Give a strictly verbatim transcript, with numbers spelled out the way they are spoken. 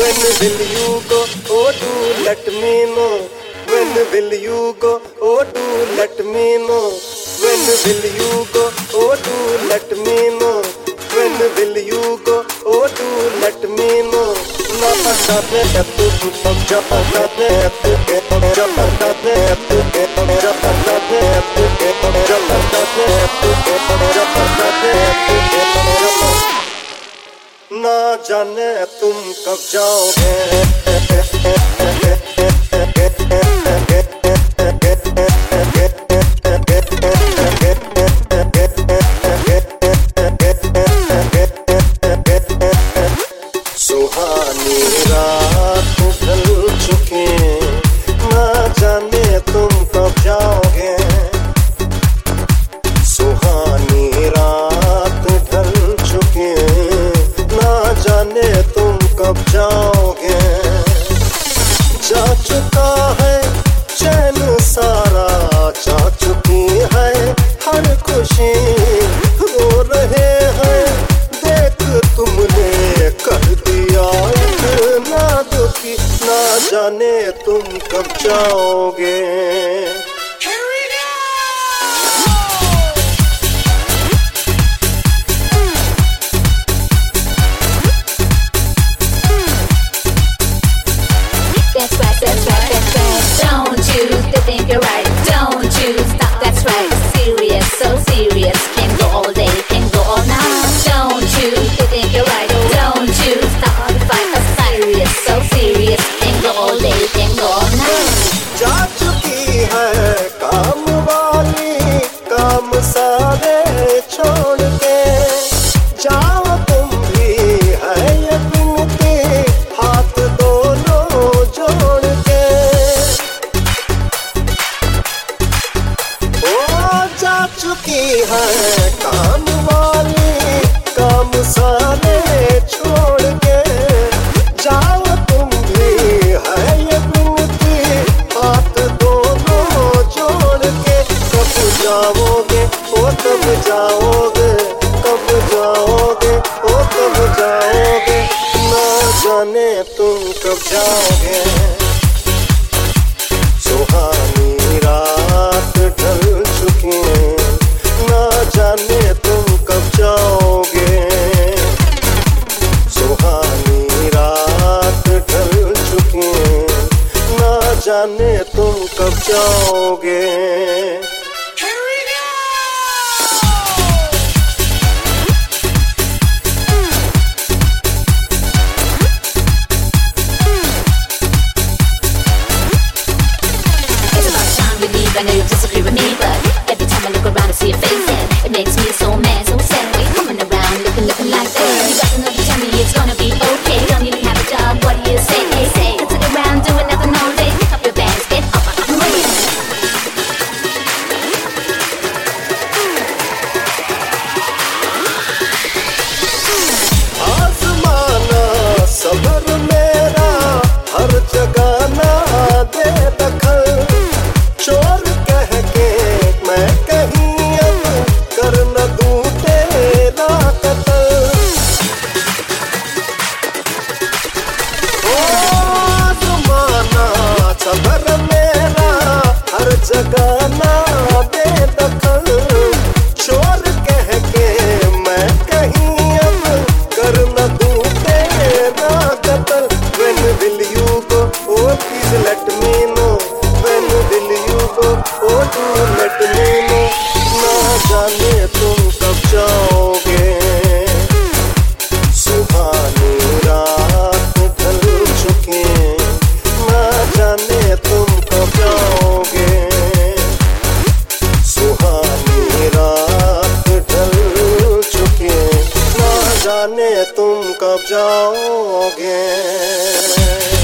When will you go? Oh, do let me know. When will you go? Oh, do let me know. When will you go? Oh, do let me know. When will you go? Oh, do let me know. Na na na na tu tu sam ja na na tu ke ja na na tu ke ja na na tu ke ja na na tu ke ja na na tu ना जाने तुम कब जाओगे सुहानी रात ढल चुकी ना जाने तुम कब जाओगे सुहानी रात ढल चुकी ना जाने तुम कब जाओगे जा चुका है चैन सारा जा चुकी है हर खुशी रो रहे हैं देख तुमने कर दिया इतना दुखी ना जाने तुम कब जाओगे That's right, that's right, that's right. Don't you think you're right? Don't you stop, that's right. Serious, so serious. Can go all day, can go all night. Don't you think you're right? Don't you stop the fight. Serious, so serious. Can go all day, can go all night. जा चुकी है काम वाली काम सारे छोड़ के जाओ तुम भी है ये बिनती हाथ दोनों जोड़ के ओ जा चुकी है काम वाली काम सारे छोड़ के जाओ तुम भी है ये बिनती हाथ दोनों जोड़ के कब जाओगे ओ कब जाओगे कब जाओगे ओ कब जाओगे ना जाने तुम कब जाओगे सुहानी रात ढल चुकी ना जाने तुम कब जाओगे सुहानी रात ढल चुकी ना जाने तुम कब जाओगे I know you disagree with me, but every time I look around I see your face and it makes me so mad, so sad. Why you coming around looking, looking like that? You got enough to tell me it's gonna be okay. Don't even have a job, what do you say? Hey, say, let's sit around doing nothing all day. Pick up your bags, get up, I'm ready. आसमाना सबर मेरा हर जगह ना दे दखल चोर कह के मैं कहीं अब कर न दूं तेरा कत्ल ओ आसमाना सबर मेरा हर जगह ना दे दखल चोर कह के मैं कहीं अब कर न दूं तेरा कत्ल When will you go? Oh please let me know When will you go? Oh do let me know ना जाने तुम कब जाओगे सुहानी रात ढल चुकी ना जाने तुम कब जाओगे सुहानी रात ढल चुकी ना जाने तुम कब जाओगे